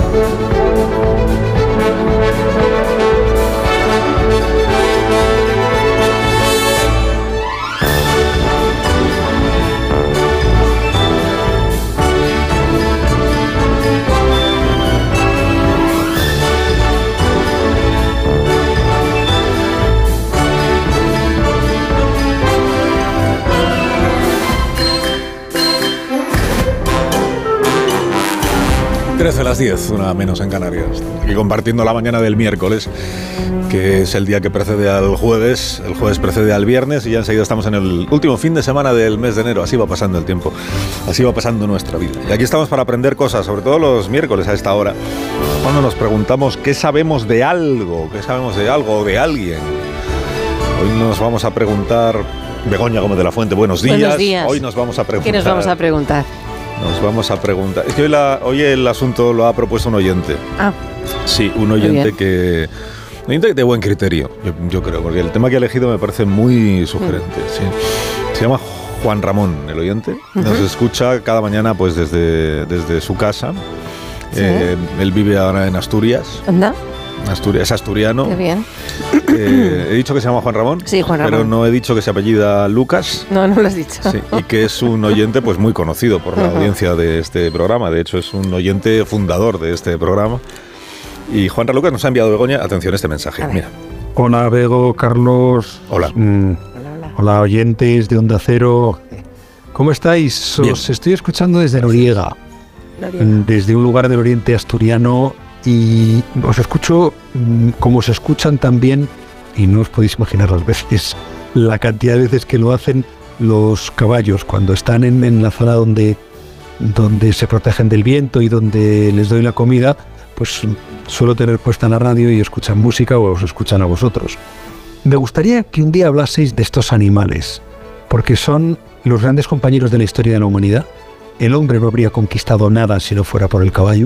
A las 10, una menos en Canarias. Aquí compartiendo la mañana del miércoles, que es el día que precede al jueves. El jueves precede al viernes y ya enseguida estamos en el último fin de semana del mes de enero. Así va pasando el tiempo, así va pasando nuestra vida. Y aquí estamos para aprender cosas, sobre todo los miércoles a esta hora, cuando nos preguntamos qué sabemos de algo, o de alguien. Hoy nos vamos a preguntar, Begoña Gómez de la Fuente, buenos días. Buenos días. Hoy nos vamos a preguntar. ¿Qué nos vamos a preguntar? Nos vamos a preguntar. Es que hoy el asunto lo ha propuesto un oyente. Ah. Sí, un oyente que de buen criterio, yo creo, porque el tema que ha elegido me parece muy sugerente. Sí. Se llama Juan Ramón, el oyente. Nos escucha cada mañana pues desde su casa. ¿Sí? Él vive ahora en Asturias. ¿Anda? Es asturiano. Qué bien. He dicho que se llama Juan Ramón. Sí, Juan Ramón. Pero no he dicho que se apellida Lucas. No lo has dicho. Sí, y que es un oyente pues muy conocido por la audiencia de este programa. De hecho, es un oyente fundador de este programa. Y Juan Ramón Lucas nos ha enviado, Begoña, atención a este mensaje. Mira. Hola, Bego, Carlos. Hola. Hola, oyentes de Onda Cero. ¿Cómo estáis? Os estoy escuchando desde Noriega, desde un lugar del oriente asturiano. Y os escucho como se escuchan también, y no os podéis imaginar las veces, la cantidad de veces que lo hacen los caballos cuando están en la zona donde se protegen del viento y donde les doy la comida. Pues suelo tener puesta la radio y escuchan música o os escuchan a vosotros. Me gustaría que un día hablaseis de estos animales, porque son los grandes compañeros de la historia de la humanidad. El hombre no habría conquistado nada si no fuera por el caballo.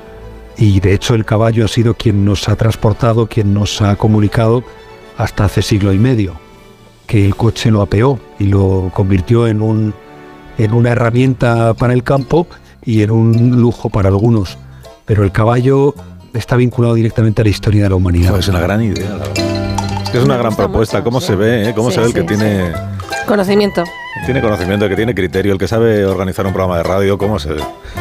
Y de hecho el caballo ha sido quien nos ha transportado, quien nos ha comunicado hasta hace siglo y medio. Que el coche lo apeó y lo convirtió en una herramienta para el campo y en un lujo para algunos. Pero el caballo está vinculado directamente a la historia de la humanidad. Es una gran idea, la verdad. Es que es una gran propuesta. ¿Cómo se ve? ¿Cómo se ve el que tiene conocimiento? Tiene conocimiento, el que tiene criterio, el que sabe organizar un programa de radio. ¿Cómo se ve?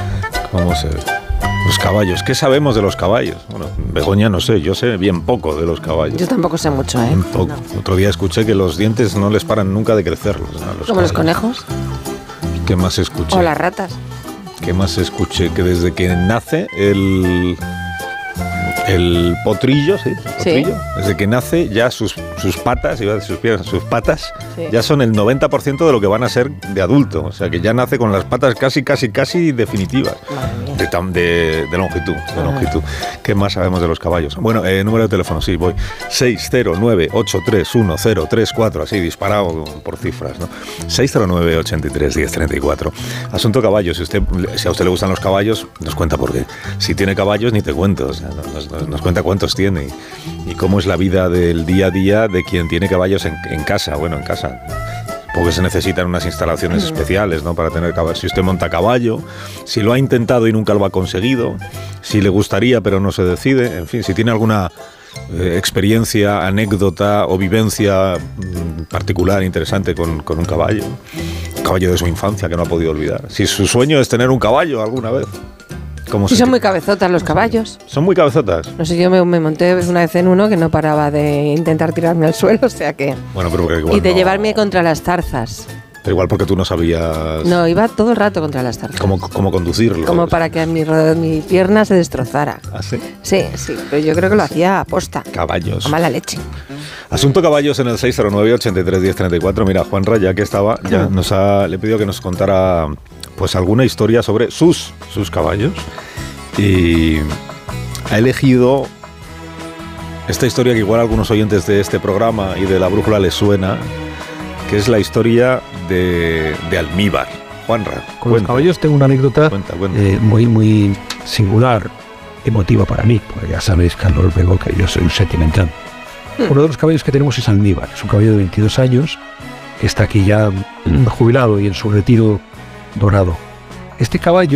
Los caballos. ¿Qué sabemos de los caballos? Bueno, Begoña no sé, yo sé bien poco de los caballos. Yo tampoco sé mucho, ¿eh? Bien poco. No. Otro día escuché que los dientes no les paran nunca de crecerlos. ¿Como los conejos? ¿Qué más escuché? O las ratas. ¿Qué más escuché? Que desde que nace el potrillo, ¿sí? Desde que nace ya sus patas, iba a decir sus piernas, sus patas, ya son el 90% de lo que van a ser de adulto. O sea, que ya nace con las patas casi definitivas. De longitud. ¿Qué más sabemos de los caballos? Bueno, número de teléfono, sí, voy. 609-831034, así disparado por cifras, ¿no? 609-83-1034. Asunto caballos. Si a usted le gustan los caballos, nos cuenta por qué. Si tiene caballos, ni te cuento. O sea, nos cuenta cuántos tiene y cómo es la vida del día a día de quien tiene caballos en casa. Bueno, en casa, porque se necesitan unas instalaciones especiales, ¿no?, para tener caballos. Si usted monta caballo, si lo ha intentado y nunca lo ha conseguido, si le gustaría pero no se decide, en fin, si tiene alguna experiencia, anécdota o vivencia particular, interesante con un caballo de su infancia que no ha podido olvidar. Si su sueño es tener un caballo alguna vez. Y son muy cabezotas los caballos. ¿Son muy cabezotas? No sé, yo me monté una vez en uno que no paraba de intentar tirarme al suelo, o sea que... Bueno, pero igual y de llevarme contra las zarzas. Pero igual porque tú no sabías... No, iba todo el rato contra las zarzas. ¿Cómo conducirlo? Como para que mi pierna se destrozara. ¿Ah, sí? Sí, pero yo creo que lo hacía a posta. Caballos. A mala leche. Asunto caballos en el 609-83-1034. Mira, Juanra, ya que estaba, ya le he pedido que nos contara pues alguna historia sobre sus caballos. Y ha elegido esta historia que igual a algunos oyentes de este programa y de La Brújula les suena, que es la historia de Almíbar. Juanra, con los caballos tengo una anécdota muy singular, emotiva para mí, porque ya sabéis, Carlos Bego, que yo soy un sentimental. Uno de los caballos que tenemos es Almíbar, es un caballo de 22 años, que está aquí ya jubilado y en su retiro dorado. Este caballo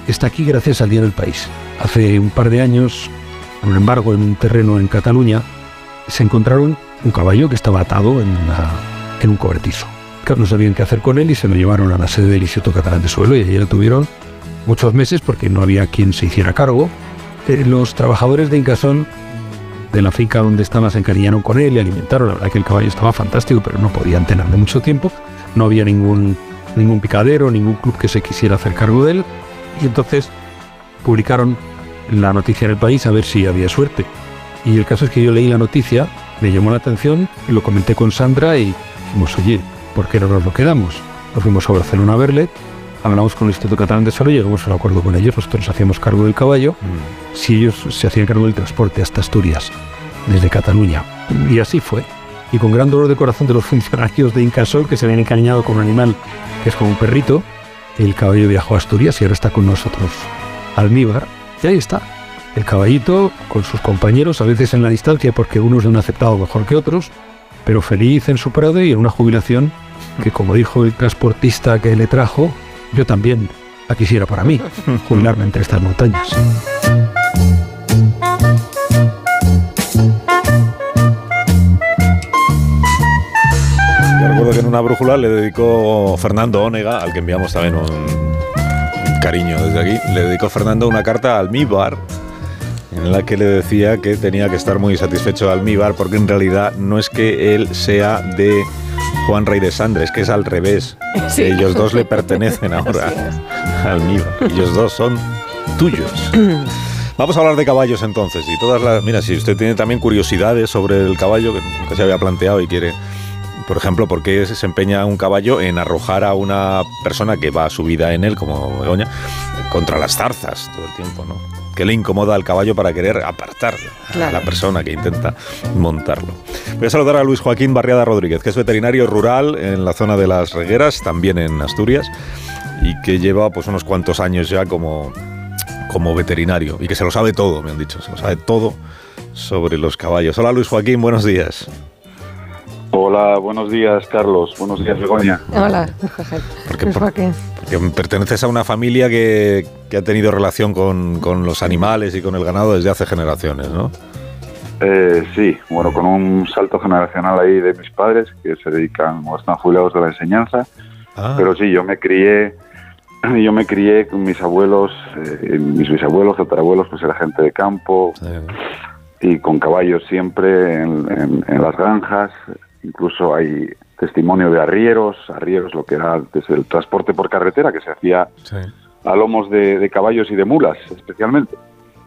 está aquí gracias al Diario El País. Hace un par de años, en un embargo en un terreno en Cataluña, se encontraron un caballo que estaba atado en un cobertizo. No sabían qué hacer con él y se lo llevaron a la sede del Instituto Catalán de Suelo y allí lo tuvieron muchos meses porque no había quien se hiciera cargo. Los trabajadores de Incasòl, de la finca donde estaban, se encariñaron con él y alimentaron. La verdad que el caballo estaba fantástico, pero no podían tenerle mucho tiempo. No había ningún picadero, ningún club que se quisiera hacer cargo de él. Y entonces publicaron la noticia en El País a ver si había suerte. Y el caso es que yo leí la noticia, me llamó la atención y lo comenté con Sandra y dijimos, oye, ¿por qué no nos lo quedamos? Nos fuimos a Barcelona a verle, hablamos con el Instituto Catalán de Suelo y llegamos a un acuerdo con ellos. Nosotros nos hacíamos cargo del caballo si ellos se hacían cargo del transporte hasta Asturias, desde Cataluña. Y así fue. Y con gran dolor de corazón de los funcionarios de Incasòl, que se habían encariñado con un animal que es como un perrito, el caballo viajó a Asturias y ahora está con nosotros. Almíbar, y ahí está. El caballito con sus compañeros, a veces en la distancia porque unos lo han aceptado mejor que otros, pero feliz en su prado y en una jubilación que, como dijo el transportista que le trajo, yo también la quisiera para mí, jubilarme entre estas montañas. Yo recuerdo que en una brújula le dedicó Fernando Ónega, al que enviamos también un cariño desde aquí, le dedicó Fernando una carta a Almíbar, en la que le decía que tenía que estar muy satisfecho de Almíbar porque en realidad no es que él sea de Juan Rey de Sandre, es que es al revés. Sí. Ellos dos le pertenecen ahora a Almíbar. Ellos dos son tuyos. Vamos a hablar de caballos entonces. Y todas las. Mira, si usted tiene también curiosidades sobre el caballo que nunca se había planteado y quiere, por ejemplo, por qué se empeña un caballo en arrojar a una persona que va subida en él, como Begoña, contra las zarzas todo el tiempo, ¿no? ¿Qué le incomoda al caballo para querer apartar a la persona que intenta montarlo? Voy a saludar a Luis Joaquín Barriada Rodríguez, que es veterinario rural en la zona de Las Regueras, también en Asturias, y que lleva pues unos cuantos años ya como veterinario, y que se lo sabe todo, me han dicho, se lo sabe todo sobre los caballos. Hola Luis Joaquín, buenos días. Hola, buenos días Carlos, buenos días Begoña. Hola, Luis Joaquín. Porque perteneces a una familia que ha tenido relación con los animales y con el ganado desde hace generaciones, ¿no? Sí, bueno, con un salto generacional ahí de mis padres que se dedican o están jubilados de la enseñanza. Pero sí, yo me crié con mis abuelos, mis bisabuelos, tatarabuelos, pues era gente de campo, sí. Y con caballos siempre en las granjas. Incluso hay testimonio de arrieros, lo que era antes el transporte por carretera, que se hacía sí. A lomos de caballos y de mulas, especialmente.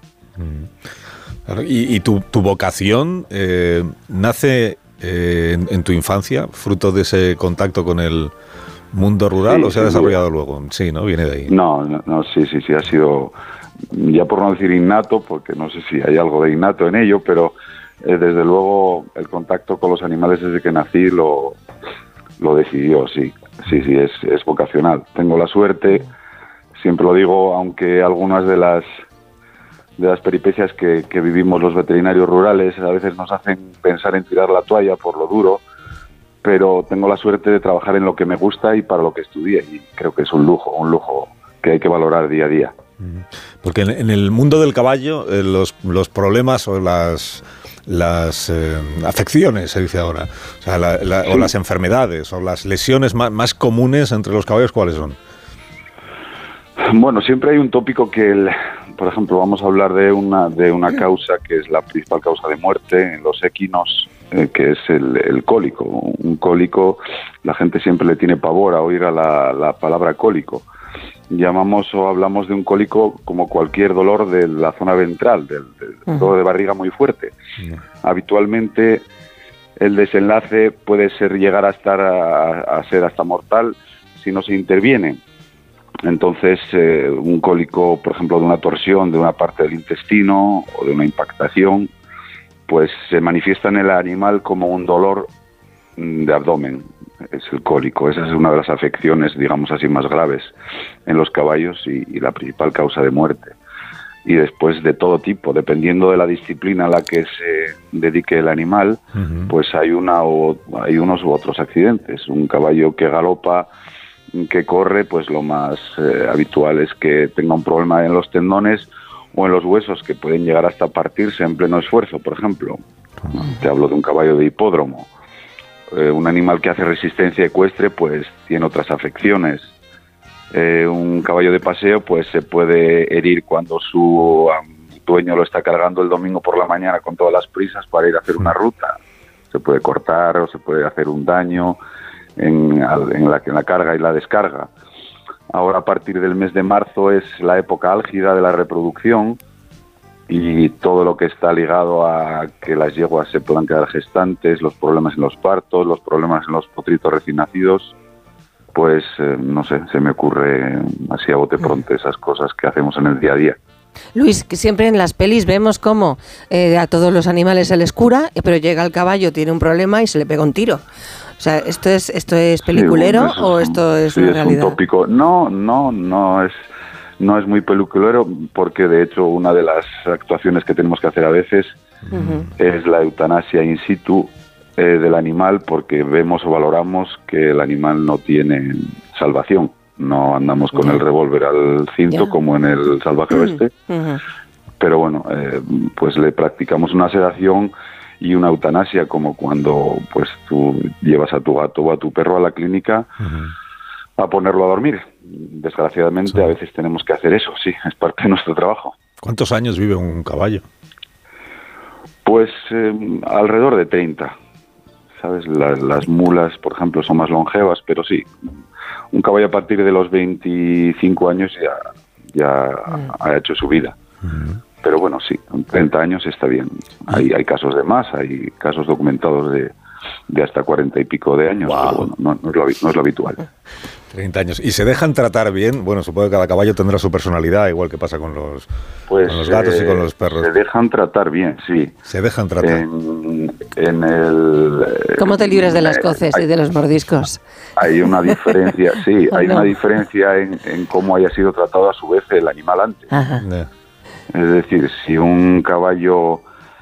¿Y tu vocación nace en tu infancia, fruto de ese contacto con el mundo rural, o se ha desarrollado luego? Sí, ¿no? Viene de ahí. No, sí, ha sido, ya por no decir innato, porque no sé si hay algo de innato en ello, pero desde luego el contacto con los animales desde que nací lo decidió, sí, es vocacional. Tengo la suerte, siempre lo digo, aunque algunas de las peripecias que vivimos los veterinarios rurales a veces nos hacen pensar en tirar la toalla por lo duro, pero tengo la suerte de trabajar en lo que me gusta y para lo que estudié, y creo que es un lujo que hay que valorar día a día. Porque en el mundo del caballo los problemas o las afecciones, se dice ahora, o sea, sí. O las enfermedades o las lesiones más comunes entre los caballos, ¿cuáles son? Bueno, siempre hay un tópico que, por ejemplo, vamos a hablar de una causa que es la principal causa de muerte en los equinos, que es el cólico. Un cólico, la gente siempre le tiene pavor a oír a la palabra cólico. Llamamos o hablamos de un cólico como cualquier dolor de la zona ventral, del dolor de barriga muy fuerte. Habitualmente el desenlace puede llegar a ser hasta mortal si no se interviene. Entonces, un cólico, por ejemplo, de una torsión de una parte del intestino o de una impactación, pues se manifiesta en el animal como un dolor de abdomen. Es el cólico. Esa es una de las afecciones, digamos así, más graves en los caballos y la principal causa de muerte. Y después de todo tipo, dependiendo de la disciplina a la que se dedique el animal, pues hay unos u otros accidentes. Un caballo que galopa que corre, pues lo más habitual es que tenga un problema en los tendones o en los huesos que pueden llegar hasta partirse en pleno esfuerzo, por ejemplo. Te hablo de un caballo de hipódromo. Un animal que hace resistencia ecuestre, pues tiene otras afecciones. Un caballo de paseo, pues se puede herir cuando su dueño lo está cargando el domingo por la mañana con todas las prisas para ir a hacer una ruta. Se puede cortar o se puede hacer un daño en la carga y la descarga. Ahora, a partir del mes de marzo, es la época álgida de la reproducción y todo lo que está ligado a que las yeguas se puedan quedar gestantes, los problemas en los partos, los problemas en los potritos recién nacidos, pues no sé, se me ocurre así a bote pronto esas cosas que hacemos en el día a día. Luis, que siempre en las pelis vemos cómo a todos los animales se les cura, pero llega el caballo, tiene un problema y se le pega un tiro. O sea, ¿esto es peliculero o esto es una realidad? Es un tópico. No es muy peliculero, porque de hecho una de las actuaciones que tenemos que hacer a veces es la eutanasia in situ del animal, porque vemos o valoramos que el animal no tiene salvación. No andamos con el revólver al cinto como en el salvaje oeste, pero bueno, pues le practicamos una sedación y una eutanasia, como cuando pues tú llevas a tu gato o a tu perro a la clínica a ponerlo a dormir. Desgraciadamente a veces tenemos que hacer eso, sí, es parte de nuestro trabajo. ¿Cuántos años vive un caballo? Pues alrededor de 30. ¿Sabes? Las mulas, por ejemplo, son más longevas, pero sí, un caballo a partir de los 25 años ya ha hecho su vida. Pero bueno, sí, 30 años está bien. Hay casos de más, hay casos documentados de hasta 40 y pico de años, pero bueno, no es lo habitual. 30 años. ¿Y se dejan tratar bien? Bueno, supongo que cada caballo tendrá su personalidad, igual que pasa con los gatos y con los perros. Se dejan tratar bien, sí. Se dejan tratar. ¿Cómo te libras de las coces y de los mordiscos? Hay una diferencia, sí, hay una diferencia en cómo haya sido tratado a su vez el animal antes. Es decir, si un caballo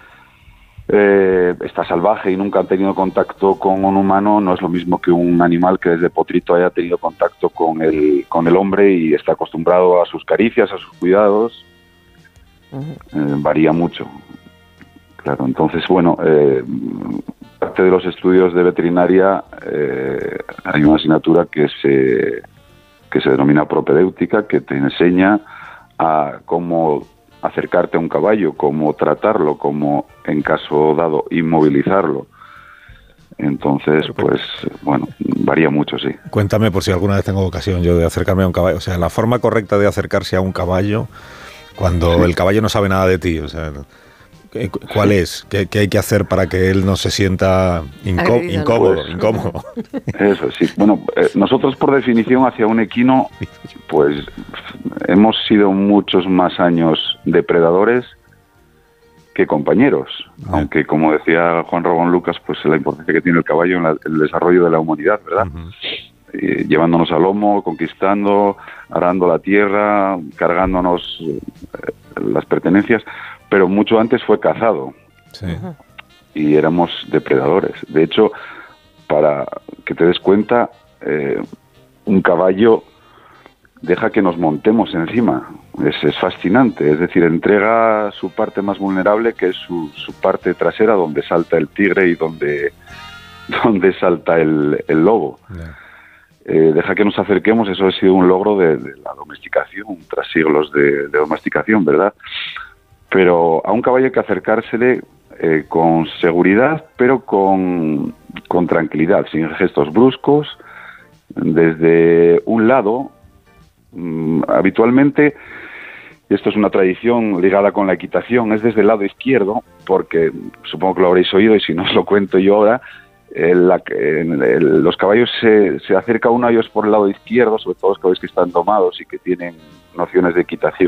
está salvaje y nunca ha tenido contacto con un humano, no es lo mismo que un animal que desde potrito haya tenido contacto con el hombre y está acostumbrado a sus caricias, a sus cuidados. Varía mucho. Claro, entonces, bueno, parte de los estudios de veterinaria hay una asignatura que se denomina propedéutica, que te enseña a cómo acercarte a un caballo, cómo tratarlo, cómo, en caso dado, inmovilizarlo. Entonces, pues, bueno, varía mucho, sí. Cuéntame, por si alguna vez tengo ocasión yo de acercarme a un caballo. O sea, la forma correcta de acercarse a un caballo cuando el caballo no sabe nada de ti. O sea, ¿cuál es? ¿Qué hay que hacer para que él no se sienta incómodo? Eso, sí. Bueno, nosotros, por definición, hacia un equino, pues hemos sido muchos más años depredadores que compañeros. Aunque, como decía Juan Ramón Lucas, pues la importancia que tiene el caballo en el desarrollo de la humanidad, ¿verdad? Llevándonos al lomo, conquistando, arando la tierra, cargándonos las pertenencias, pero mucho antes fue cazado. Sí. Y éramos depredadores. De hecho, para que te des cuenta, un caballo deja que nos montemos encima. Es fascinante. Es decir, entrega su parte más vulnerable, que es su parte trasera, donde salta el tigre y donde salta el lobo. Deja que nos acerquemos. Eso ha sido un logro de la domesticación, tras siglos de domesticación, ¿verdad? Pero a un caballo hay que acercársele con seguridad, pero con tranquilidad, sin gestos bruscos, desde un lado. Habitualmente, y esto es una tradición ligada con la equitación, es desde el lado izquierdo, porque supongo que lo habréis oído y si no os lo cuento yo ahora, los caballos se acerca uno a ellos por el lado izquierdo, sobre todo los caballos que están domados y que tienen nociones de equitación,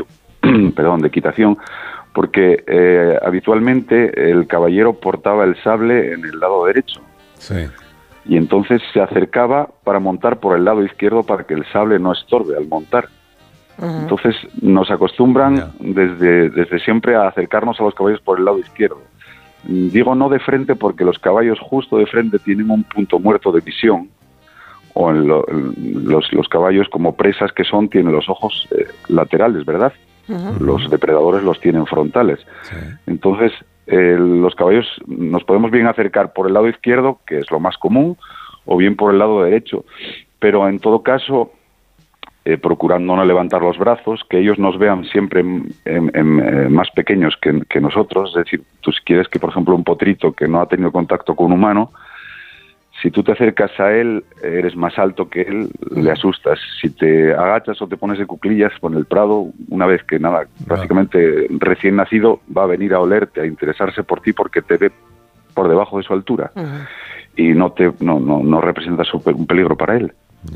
porque habitualmente el caballero portaba el sable en el lado derecho. Sí. Y entonces se acercaba para montar por el lado izquierdo para que el sable no estorbe al montar. Entonces nos acostumbran desde siempre a acercarnos a los caballos por el lado izquierdo. Digo no de frente porque los caballos justo de frente tienen un punto muerto de visión, o en los caballos, como presas que son, tienen los ojos laterales, ¿verdad? Uh-huh. Los depredadores los tienen frontales. Sí. Entonces, los caballos nos podemos bien acercar por el lado izquierdo, que es lo más común, o bien por el lado derecho. Pero en todo caso, procurando no levantar los brazos, que ellos nos vean siempre más pequeños que nosotros. Es decir, tú si quieres que, por ejemplo, un potrito que no ha tenido contacto con un humano, si tú te acercas a él, eres más alto que él, le asustas. Si te agachas o te pones de cuclillas con el prado, una vez que prácticamente recién nacido, va a venir a olerte, a interesarse por ti porque te ve por debajo de su altura. Uh-huh. Y no representas un peligro para él.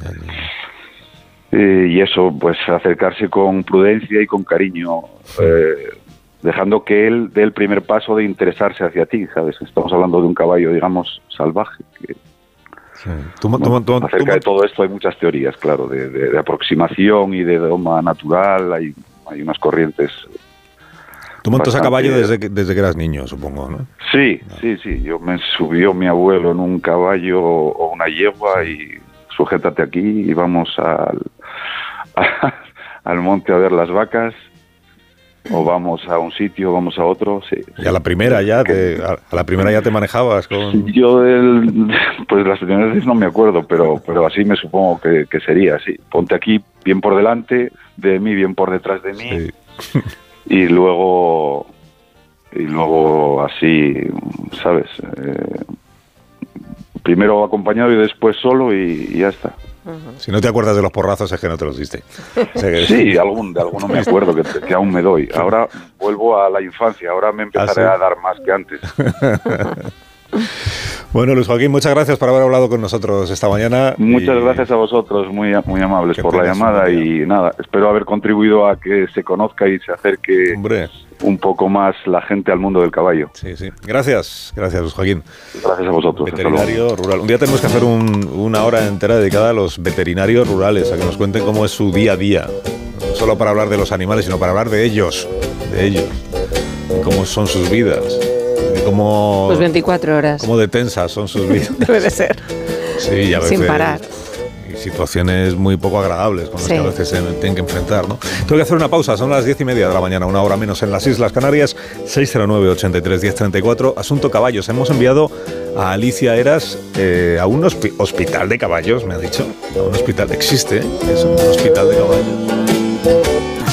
Y eso, pues acercarse con prudencia y con cariño, dejando que él dé el primer paso de interesarse hacia ti, ¿sabes? Estamos hablando de un caballo, digamos, salvaje. Sí. Acerca de todo esto hay muchas teorías, claro, de aproximación y de doma natural, hay unas corrientes. Tú montas a caballo desde que eras niño, supongo, ¿no? Sí. Yo me subió mi abuelo en un caballo o una yegua y sujétate aquí y vamos al monte a ver las vacas, o vamos a un sitio, vamos a otro. Sí. Y a la primera ya te manejabas con... Yo pues las primeras veces no me acuerdo, pero así me supongo que sería así. Ponte aquí bien por delante de mí, bien por detrás de mí. Sí. Y luego así, ¿sabes? Primero acompañado y después solo y ya está. Uh-huh. Si no te acuerdas de los porrazos es que no te los diste. Sí, de alguno me acuerdo que aún me doy. Ahora vuelvo a la infancia, ahora me empezaré a dar más que antes. Bueno, Luis Joaquín, muchas gracias por haber hablado con nosotros esta mañana. Muchas gracias a vosotros, muy amables por la llamada y nada, espero haber contribuido a que se conozca y se acerque un poco más la gente al mundo del caballo. Sí. Gracias, Luis Joaquín. Gracias a vosotros. Veterinario rural. Un día tenemos que hacer una hora entera dedicada a los veterinarios rurales, a que nos cuenten cómo es su día a día. No solo para hablar de los animales, sino para hablar de ellos, cómo son sus vidas. Pues 24 horas. Cómo de tensas son sus vidas. Debe de ser. Sí, a veces. Sin parar. Y situaciones muy poco agradables con las que a veces se tienen que enfrentar, ¿no? Tengo que hacer una pausa, son las 10:30 de la mañana, una hora menos en las Islas Canarias. 609-83-1034. Asunto caballos. Hemos enviado a Alicia Heras a un hospital de caballos, me ha dicho. A un hospital, existe, es un hospital de caballos.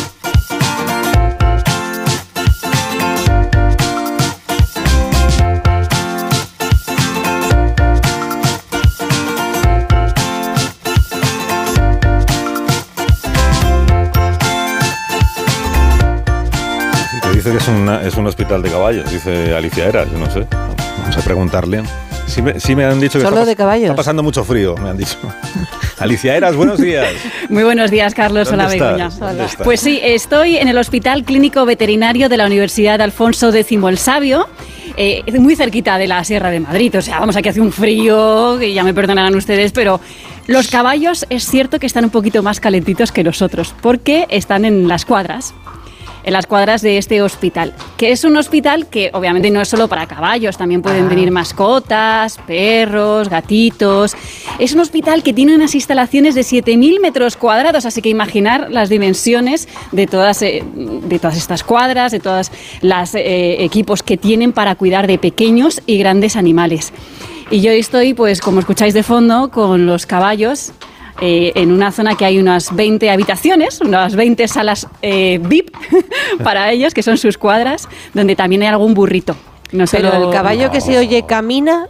Dice que es un hospital de caballos, dice Alicia Heras, yo no sé, vamos a preguntarle. Sí me han dicho que está pasando mucho frío, me han dicho. Alicia Heras, buenos días. Muy buenos días, Carlos. Hola, Begoña. Pues sí, estoy en el Hospital Clínico Veterinario de la Universidad Alfonso X el Sabio, muy cerquita de la Sierra de Madrid. O sea, vamos, aquí hace un frío, que ya me perdonarán ustedes, pero los caballos es cierto que están un poquito más calentitos que nosotros, porque están en las cuadras de este hospital, que es un hospital que obviamente no es solo para caballos, también pueden venir mascotas, perros, gatitos. Es un hospital que tiene unas instalaciones de 7.000 metros cuadrados, así que imaginar las dimensiones de todas estas cuadras, de todos los equipos que tienen para cuidar de pequeños y grandes animales. Y yo estoy, pues como escucháis de fondo, con los caballos en una zona que hay unas 20 habitaciones, unas 20 salas VIP para ellos, que son sus cuadras, donde también hay algún burrito. Pero el caballo que se oye camina.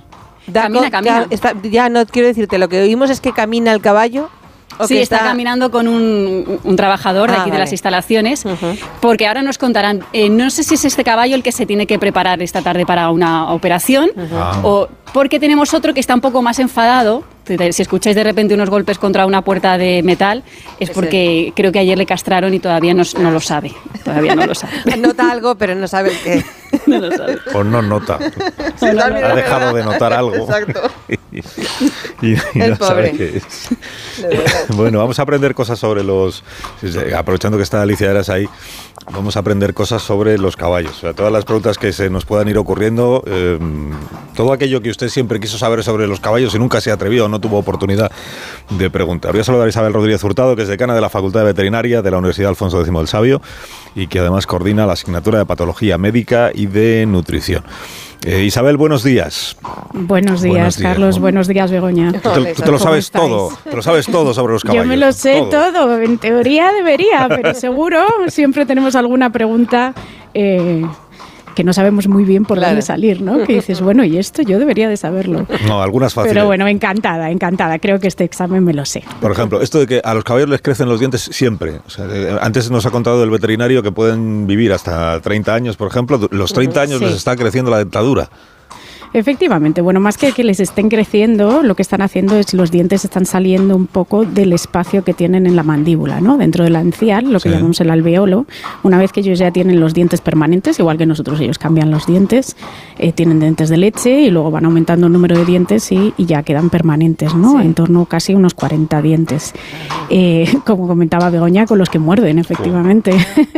Ya no quiero decirte, lo que oímos es que camina el caballo. Sí, está caminando con un trabajador de aquí de las instalaciones, porque ahora nos contarán, no sé si es este caballo el que se tiene que preparar esta tarde para una operación, o porque tenemos otro que está un poco más enfadado. Si escucháis de repente unos golpes contra una puerta de metal, es porque creo que ayer le castraron y todavía no lo sabe. Nota algo, pero no sabe el qué. No lo sabe. O no nota. Ha dejado de notar algo. Exacto. y el no pobre. sabe qué es. Bueno, vamos a aprender cosas sobre los... Aprovechando que está Alicia Eras ahí, vamos a aprender cosas sobre los caballos. O sea, todas las preguntas que se nos puedan ir ocurriendo, todo aquello que usted siempre quiso saber sobre los caballos y nunca se atrevió o no tuvo oportunidad de preguntar. Voy a saludar a Isabel Rodríguez Hurtado, que es decana de la Facultad de Veterinaria de la Universidad Alfonso X el Sabio y que además coordina la asignatura de Patología Médica y de Nutrición. Isabel, buenos días. Buenos días, Carlos. Buenos días, Begoña. Tú te lo sabes todo. Te lo sabes todo sobre los caballos. Yo me lo sé todo. En teoría debería, pero seguro siempre tenemos alguna pregunta que no sabemos muy bien por dónde salir, ¿no? Que dices, bueno, y esto yo debería de saberlo. No, algunas fáciles. Pero bueno, encantada. Creo que este examen me lo sé. Por ejemplo, esto de que a los caballos les crecen los dientes siempre. O sea, antes nos ha contado el veterinario que pueden vivir hasta 30 años, por ejemplo. Los 30 años les está creciendo la dentadura. Efectivamente, bueno, más que les estén creciendo, lo que están haciendo es los dientes están saliendo un poco del espacio que tienen en la mandíbula, ¿no? Dentro de la encía, lo que llamamos el alveolo. Una vez que ellos ya tienen los dientes permanentes, igual que nosotros, ellos cambian los dientes, tienen dientes de leche y luego van aumentando el número de dientes y ya quedan permanentes, ¿no? En torno casi unos 40 dientes. Como comentaba Begoña, con los que muerden, efectivamente.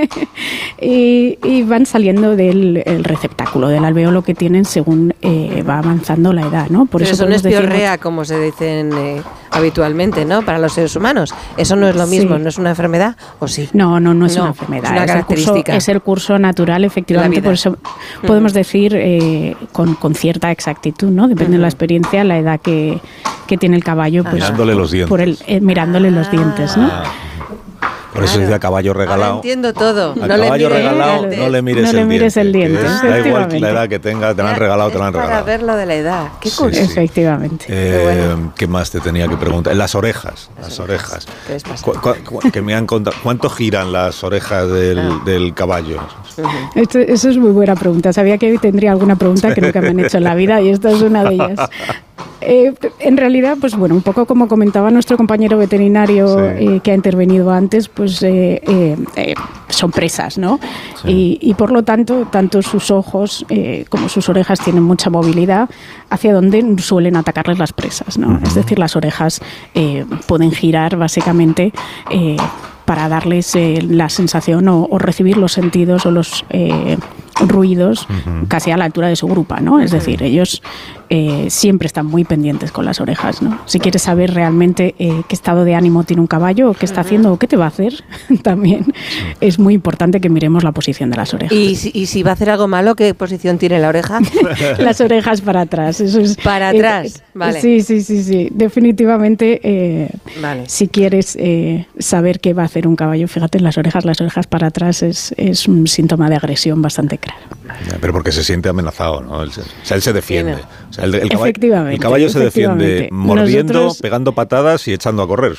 y van saliendo del receptáculo, del alveolo que tienen según... va avanzando la edad, ¿no? Por eso no es piorrea, como se dicen habitualmente, ¿no? Para los seres humanos. Eso no es lo mismo, ¿no es una enfermedad o sí? No es una enfermedad. Es una característica. Es el curso natural, efectivamente. Por eso podemos decir con cierta exactitud, ¿no? Depende de la experiencia, la edad que tiene el caballo. Pues, mirándole los dientes. Mirándole los dientes, ¿no? Por eso dice a caballo regalado. Ahora entiendo todo. A caballo regalado no le mires el diente. Da igual la edad que tenga, te lo han regalado, te lo han regalado. Para ver lo de la edad. Qué curioso. Efectivamente. ¿Qué más te tenía que preguntar? Las orejas. ¿Qué les pasa? Que me han contado. ¿Cuánto giran las orejas del caballo? Eso es muy buena pregunta. Sabía que hoy tendría alguna pregunta que nunca me han hecho en la vida y esta es una de ellas. En realidad, pues bueno, un poco como comentaba nuestro compañero veterinario que ha intervenido antes, pues son presas, ¿no? Sí. Y por lo tanto, tanto sus ojos como sus orejas tienen mucha movilidad hacia donde suelen atacarles las presas, ¿no? Es decir, las orejas pueden girar básicamente para darles la sensación o recibir los sentidos o los ruidos casi a la altura de su grupa, ¿no? Es decir, ellos siempre están muy pendientes con las orejas, ¿no? Si quieres saber realmente qué estado de ánimo tiene un caballo, o qué está haciendo o qué te va a hacer, también es muy importante que miremos la posición de las orejas. ¿Y si va a hacer algo malo, qué posición tiene la oreja? Las orejas para atrás. Eso es, para atrás, vale. Sí. Definitivamente, vale. Si quieres saber qué va a hacer un caballo, fíjate en las orejas para atrás es un síntoma de agresión bastante claro. Pero porque se siente amenazado, ¿no? Él se defiende. O sea, el caballo se defiende mordiendo, pegando patadas y echando a correr.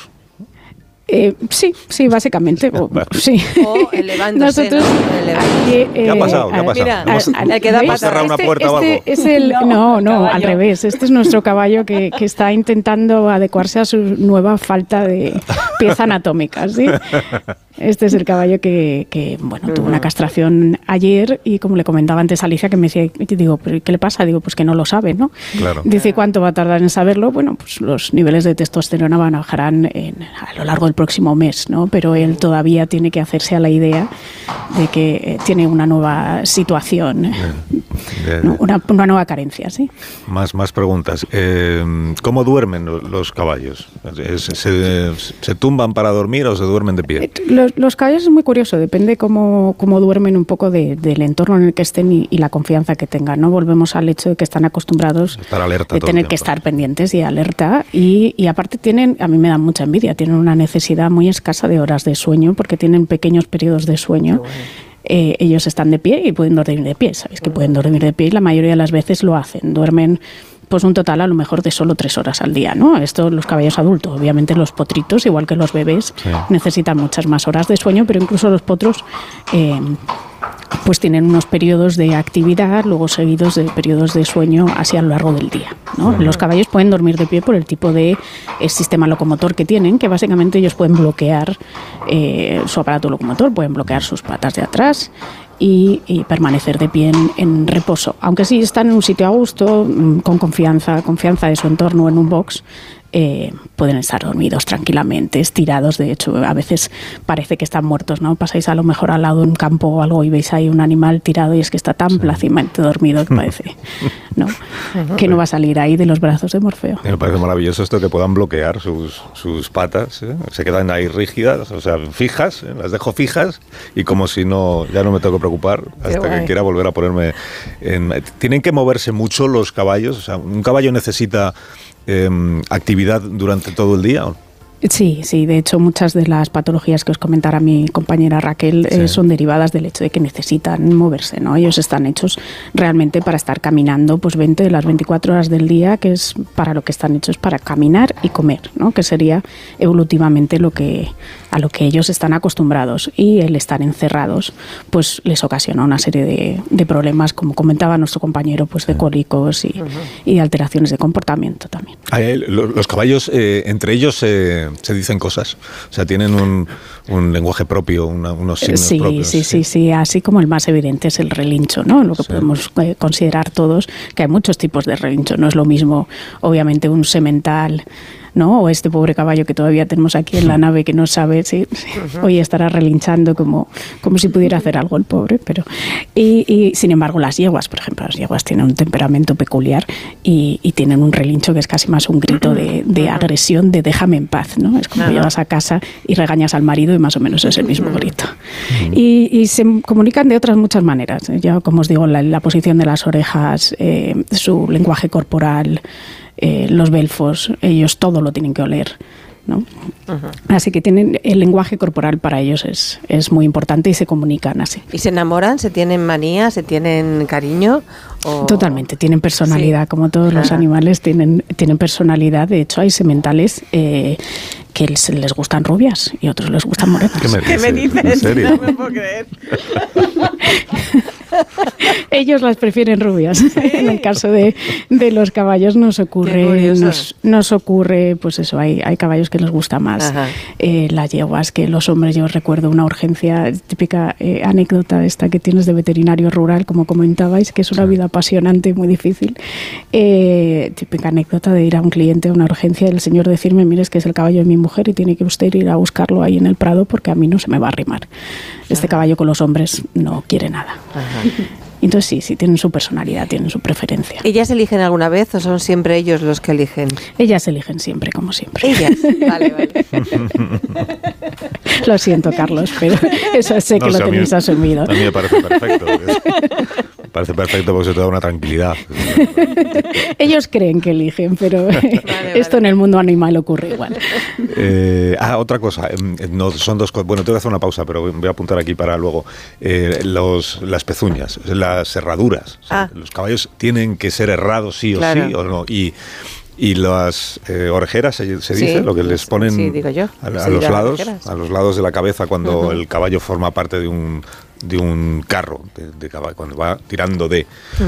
Sí, básicamente. Sí. O elevándose. Nosotros, ¿Qué ha pasado? Mira, el que da ¿Hemos cerrado una puerta o algo? Es no, al revés. Este es nuestro caballo que está intentando adecuarse a su nueva falta de pieza anatómica, ¿sí? Este es el caballo que tuvo una castración ayer y como le comentaba antes a Alicia, que me decía, digo, ¿qué le pasa? Digo, pues que no lo sabe, ¿no? Claro. Dice, ¿cuánto va a tardar en saberlo? Bueno, pues los niveles de testosterona bajarán a lo largo del próximo mes, ¿no? Pero él todavía tiene que hacerse a la idea de que tiene una nueva situación, ¿no? Una nueva carencia, ¿sí? Más preguntas. ¿Cómo duermen los caballos? ¿Se tumban para dormir o se duermen de pie? Los caballos es muy curioso, depende cómo duermen un poco del entorno en el que estén y la confianza que tengan, ¿no? Volvemos al hecho de que están acostumbrados a tener que estar pendientes y alerta y aparte a mí me da mucha envidia, tienen una necesidad muy escasa de horas de sueño porque tienen pequeños periodos de sueño. Ellos están de pie y pueden dormir de pie, sabéis que pueden dormir de pie y la mayoría de las veces lo hacen, duermen pues un total a lo mejor de solo 3 horas al día, ¿no? Esto los caballos adultos, obviamente los potritos, igual que los bebés, necesitan muchas más horas de sueño, pero incluso los potros pues tienen unos periodos de actividad, luego seguidos de periodos de sueño así a lo largo del día, ¿no? Los caballos pueden dormir de pie por el tipo de sistema locomotor que tienen, que básicamente ellos pueden bloquear su aparato locomotor, pueden bloquear sus patas de atrás y permanecer de pie en reposo. Aunque sí están en un sitio a gusto, con confianza de su entorno, en un box, pueden estar dormidos tranquilamente, estirados. De hecho, a veces parece que están muertos, ¿no? Pasáis a lo mejor al lado de un campo o algo y veis ahí un animal tirado y es que está tan plácidamente dormido que parece, ¿no? Que no va a salir ahí de los brazos de Morfeo. Me parece maravilloso esto que puedan bloquear sus patas, ¿eh? Se quedan ahí rígidas, o sea, fijas, ¿eh? Las dejo fijas y como si no, ya no me tengo que preocupar hasta que quiera volver a ponerme ¿Tienen que moverse mucho los caballos? O sea, ¿un caballo necesita actividad durante todo el día? Sí, de hecho muchas de las patologías que os comentara mi compañera Raquel son derivadas del hecho de que necesitan moverse, ¿no? Ellos están hechos realmente para estar caminando 20 de las 24 horas del día, que es para lo que están hechos, para caminar y comer, ¿no? Que sería evolutivamente a lo que ellos están acostumbrados, y el estar encerrados pues les ocasiona una serie de problemas, como comentaba nuestro compañero, pues de cólicos y de alteraciones de comportamiento también. Los caballos, entre ellos se dicen cosas, o sea, tienen un lenguaje propio, unos signos propios. Sí, así como el más evidente es el relincho, ¿no? Lo que podemos considerar todos, que hay muchos tipos de relincho, no es lo mismo, obviamente, un semental, ¿no? O este pobre caballo que todavía tenemos aquí en la nave, que no sabe si hoy estará relinchando como si pudiera hacer algo el pobre, pero y sin embargo las yeguas, por ejemplo, las yeguas tienen un temperamento peculiar y tienen un relincho que es casi más un grito de agresión, de déjame en paz, ¿no? Es como llegas a casa y regañas al marido y más o menos es el mismo grito. Y se comunican de otras muchas maneras, ya como os digo, la posición de las orejas, su lenguaje corporal, los belfos, ellos todo lo tienen que oler, ¿no? Así que tienen el lenguaje corporal, para ellos es muy importante, y se comunican así. ¿Y se enamoran? ¿Se tienen manía? ¿Se tienen cariño? Totalmente, tienen personalidad, como todos los animales tienen personalidad. De hecho, hay sementales que les gustan rubias y otros les gustan morenas. ¿Qué me dices? ¿En serio? No me puedo creer. Ellos las prefieren rubias. ¿Sí? En el caso de los caballos nos ocurre, pues eso, hay caballos que les gusta más las yeguas que los hombres. Yo recuerdo una urgencia, típica anécdota esta que tienes de veterinario rural, como comentabais, que es una vida apasionante y muy difícil. Típica anécdota de ir a un cliente a una urgencia y el señor decirme, mire, es que es el caballo de mi mujer y tiene que usted ir a buscarlo ahí en el prado porque a mí no se me va a arrimar. Este caballo con los hombres no quiere nada. Entonces sí, tienen su personalidad, tienen su preferencia. ¿Ellas eligen alguna vez o son siempre ellos los que eligen? Ellas eligen siempre, como siempre. Ellas, vale. Lo siento, Carlos, pero eso sé que lo tenéis asumido. A mí me parece perfecto. Me parece perfecto porque se te da una tranquilidad. Ellos creen que eligen, pero esto en el mundo animal ocurre igual. Otra cosa, no, son dos cosas. Bueno, tengo que hacer una pausa, pero voy a apuntar aquí para luego. Las pezuñas, las herraduras. O sea, los caballos tienen que ser herrados sí o sí, o no. Y las orejeras, se dice, lo que les ponen digo yo. a los lados de la cabeza cuando el caballo forma parte de un carro de caballo, cuando va tirando de...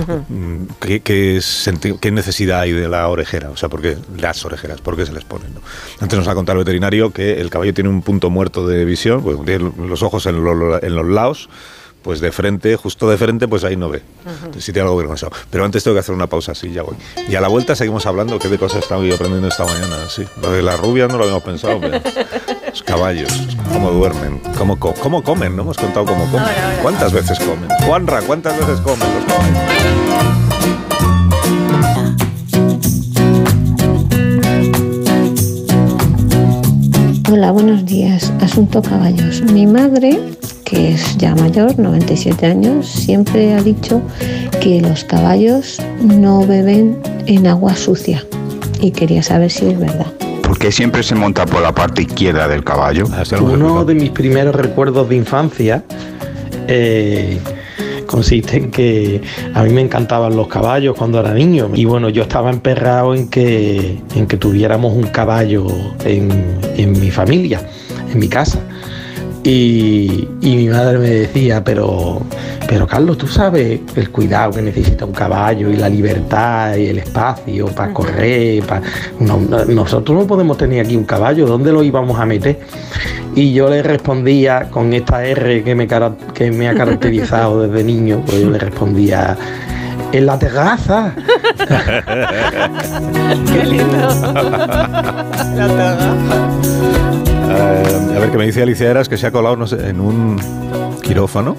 ¿Qué necesidad hay de la orejera? O sea, ¿por qué las orejeras? ¿Por qué se les ponen? ¿No? Antes nos ha contado el veterinario que el caballo tiene un punto muerto de visión, pues tiene los ojos en los lados, pues de frente, justo de frente, pues ahí no ve. Sí tiene algo que ver con eso. Pero antes tengo que hacer una pausa, sí, ya voy. Y a la vuelta seguimos hablando, ¿qué de cosas estamos aprendiendo esta mañana? Sí, lo de la rubia no lo habíamos pensado, pero los caballos, cómo duermen, cómo comen, ¿no? Hemos contado cómo comen. Ahora. ¿Cuántas veces comen? Juanra, ¿cuántas veces comen los caballos? Hola, buenos días. Asunto caballos. Mi madre, que es ya mayor, 97 años, siempre ha dicho que los caballos no beben en agua sucia. Y quería saber si es verdad. ¿Por qué siempre se monta por la parte izquierda del caballo? Uno de mis primeros recuerdos de infancia consiste en que a mí me encantaban los caballos cuando era niño. Y bueno, yo estaba emperrado en que tuviéramos un caballo en mi familia, en mi casa. Y mi madre me decía, pero pero Carlos, tú sabes el cuidado que necesita un caballo y la libertad y el espacio para correr. Nosotros no podemos tener aquí un caballo, ¿dónde lo íbamos a meter? Y yo le respondía con esta R que me ha caracterizado desde niño, pues yo le respondía: en la terraza. Qué lindo. La terraza. A ver, que me dice Alicia Eras que se ha colado, no sé, en un quirófano.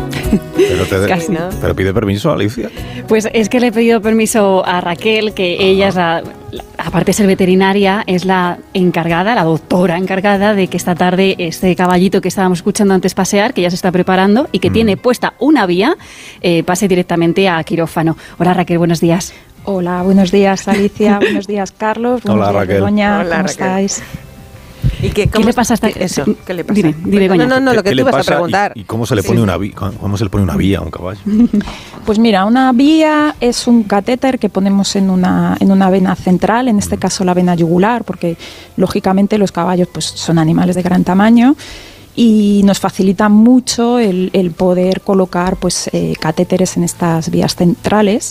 Casi, ¿no? Pero pide permiso, Alicia. Pues es que le he pedido permiso a Raquel, que ella es aparte de ser veterinaria, es la encargada, la doctora encargada de que esta tarde este caballito que estábamos escuchando antes pasear, que ya se está preparando y que tiene puesta una vía, pase directamente a quirófano. Hola Raquel, buenos días. Hola, buenos días Alicia, buenos días Carlos, buenos días Raquel. Begoña, Hola, ¿cómo Raquel. estáis? ¿Y qué le pasa hasta eso? ¿Qué le pasa? Dime, Begoña. No, lo que tú vas a preguntar. ¿Y cómo se le pone cómo se le pone una vía a un caballo? Pues mira, una vía es un catéter que ponemos en una vena central, en este caso la vena yugular, porque lógicamente los caballos pues son animales de gran tamaño y nos facilita mucho el poder colocar pues catéteres en estas vías centrales.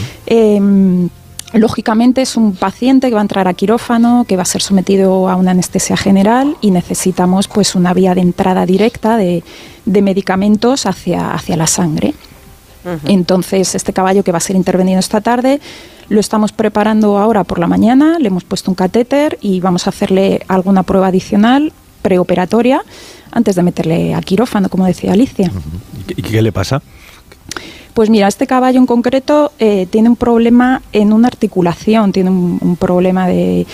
Lógicamente es un paciente que va a entrar a quirófano, que va a ser sometido a una anestesia general y necesitamos pues una vía de entrada directa de medicamentos hacia la sangre. Entonces este caballo que va a ser intervenido esta tarde lo estamos preparando ahora por la mañana, le hemos puesto un catéter y vamos a hacerle alguna prueba adicional preoperatoria antes de meterle a quirófano, como decía Alicia. ¿Y qué le pasa? Pues mira, este caballo en concreto tiene un problema en una articulación, tiene un problema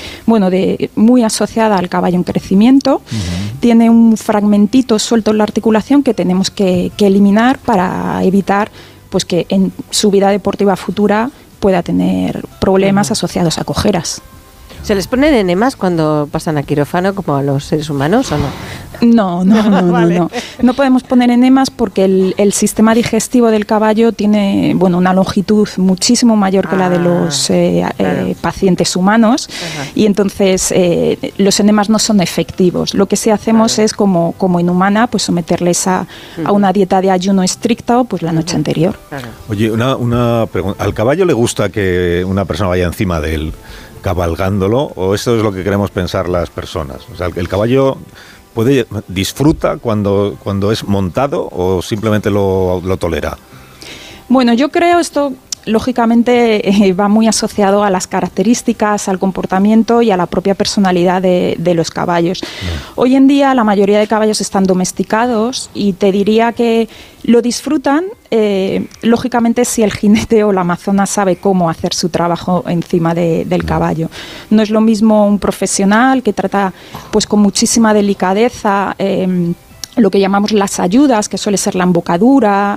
muy asociada al caballo en crecimiento, tiene un fragmentito suelto en la articulación que tenemos que eliminar para evitar pues que en su vida deportiva futura pueda tener problemas asociados a cojeras. ¿Se les ponen enemas cuando pasan a quirófano como a los seres humanos o no? No. No podemos poner enemas porque el sistema digestivo del caballo tiene una longitud muchísimo mayor que la de los pacientes humanos. Y entonces los enemas no son efectivos. Lo que sí hacemos es como en humana, pues someterles a una dieta de ayuno estricto pues la noche anterior. Oye, una pregunta. ¿Al caballo le gusta que una persona vaya encima de él cabalgándolo, o esto es lo que queremos pensar las personas? O sea, el caballo disfruta cuando es montado o simplemente lo tolera. Bueno, yo creo esto lógicamente va muy asociado a las características, al comportamiento y a la propia personalidad de los caballos. Hoy en día la mayoría de caballos están domesticados y te diría que lo disfrutan, lógicamente, si el jinete o la amazona sabe cómo hacer su trabajo encima del caballo. No es lo mismo un profesional que trata pues con muchísima delicadeza lo que llamamos las ayudas, que suele ser la embocadura,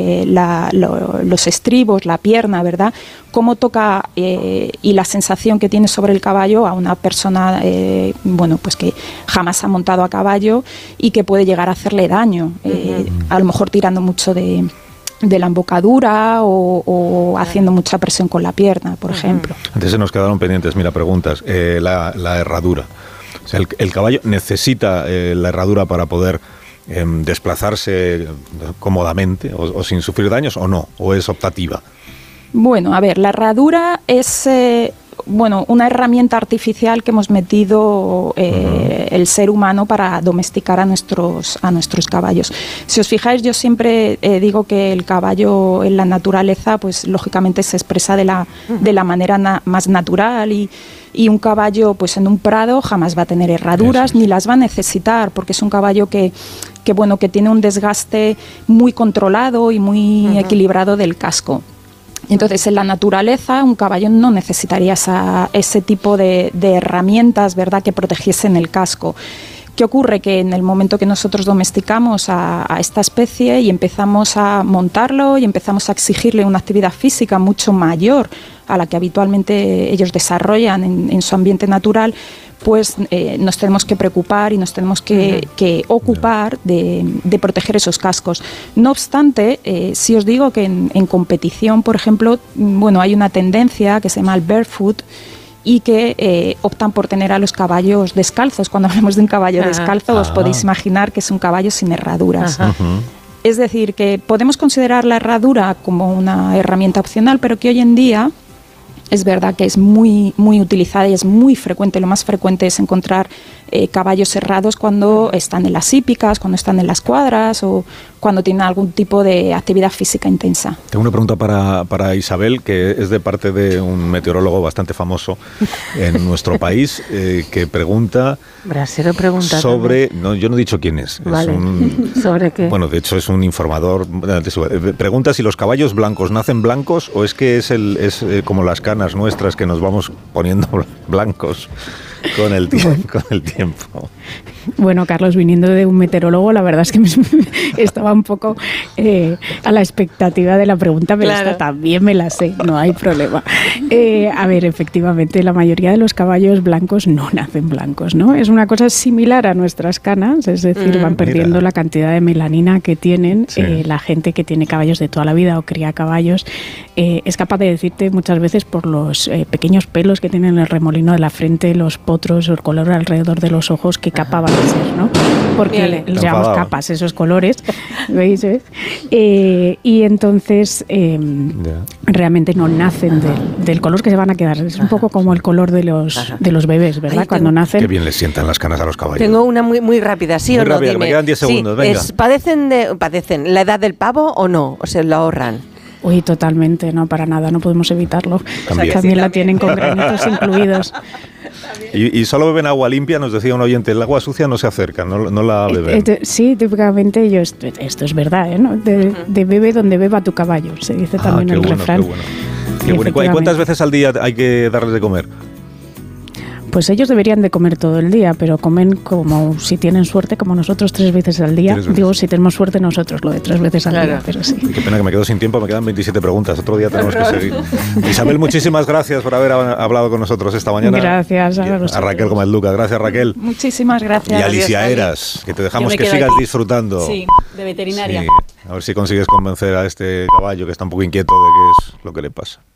los estribos, la pierna, ¿verdad? Cómo toca y la sensación que tiene sobre el caballo a una persona pues que jamás ha montado a caballo y que puede llegar a hacerle daño, a lo mejor tirando mucho de la embocadura o haciendo mucha presión con la pierna, por ejemplo. Antes se nos quedaron pendientes, preguntas. La herradura. O sea, el caballo necesita la herradura para poder desplazarse cómodamente o sin sufrir daños, o no, o es optativa. Bueno, a ver, la herradura es una herramienta artificial que hemos metido el ser humano para domesticar a nuestros caballos. Si os fijáis, yo siempre digo que el caballo en la naturaleza, pues lógicamente se expresa de la manera más natural y un caballo pues en un prado jamás va a tener herraduras ni las va a necesitar, porque es un caballo que tiene un desgaste muy controlado y muy equilibrado del casco. Entonces, en la naturaleza, un caballo no necesitaría ese tipo de herramientas, ¿verdad?, que protegiesen el casco. ¿Qué ocurre? Que en el momento que nosotros domesticamos a esta especie y empezamos a montarlo y empezamos a exigirle una actividad física mucho mayor a la que habitualmente ellos desarrollan en su ambiente natural, pues nos tenemos que preocupar y nos tenemos que ocupar de proteger esos cascos. No obstante, si os digo que en competición, por ejemplo, hay una tendencia que se llama el barefoot y que optan por tener a los caballos descalzos. Cuando hablamos de un caballo descalzo, os podéis imaginar que es un caballo sin herraduras. Es decir, que podemos considerar la herradura como una herramienta opcional, pero que hoy en día es verdad que es muy utilizada y es muy frecuente. Lo más frecuente es encontrar caballos herrados cuando están en las hípicas, cuando están en las cuadras o cuando tienen algún tipo de actividad física intensa. Tengo una pregunta para Isabel, que es de parte de un meteorólogo bastante famoso en nuestro país, que pregunta... Brasero pregunta sobre... También. No, yo no he dicho quién es. Vale. ¿Sobre qué? Bueno, de hecho es un informador. Pregunta si los caballos blancos nacen blancos o es que es como las canas nuestras que nos vamos poniendo blancos con el tiempo. Bueno, Carlos, viniendo de un meteorólogo, la verdad es que estaba un poco a la expectativa de la pregunta, pero esta también me la sé, no hay problema. A ver, efectivamente, la mayoría de los caballos blancos no nacen blancos, ¿no? Es una cosa similar a nuestras canas, es decir, van perdiendo la cantidad de melanina que tienen. Sí. La gente que tiene caballos de toda la vida o cría caballos es capaz de decirte muchas veces por los pequeños pelos que tienen en el remolino de la frente, los potros o el color alrededor de los ojos, qué capa van a ser, ¿no? Porque les llamamos capas, esos colores, ¿veis? Y entonces realmente no nacen del color que se van a quedar. Es un poco como el color de los bebés, ¿verdad? Cuando nacen. Qué bien les sientan las canas a los caballos. Tengo una muy rápida, ¿sí muy o no? Rápida, dime. Me quedan 10 segundos, venga. ¿Padecen la edad del pavo o no? ¿O se lo ahorran? Uy, totalmente, no, para nada, no podemos evitarlo. También la tienen con granitos incluidos. Y solo beben agua limpia, nos decía un oyente, el agua sucia no se acerca, no la beben. Sí, típicamente esto es verdad, ¿no? De bebe donde beba tu caballo, se dice también el refrán. Qué bueno. ¿Y cuántas veces al día hay que darles de comer? Pues ellos deberían de comer todo el día, pero comen como si tienen suerte, como nosotros 3 veces al día. Digo, si tenemos suerte nosotros, lo de 3 veces al día, pero sí. Qué pena que me quedo sin tiempo, me quedan 27 preguntas. Otro día tenemos que seguir. Isabel, muchísimas gracias por haber hablado con nosotros esta mañana. Gracias a Raquel Gómez Luca. Gracias, Raquel. Muchísimas gracias. Y Alicia Eras, que te dejamos que sigas disfrutando. Sí, de veterinaria. Sí. A ver si consigues convencer a este caballo que está un poco inquieto de qué es lo que le pasa.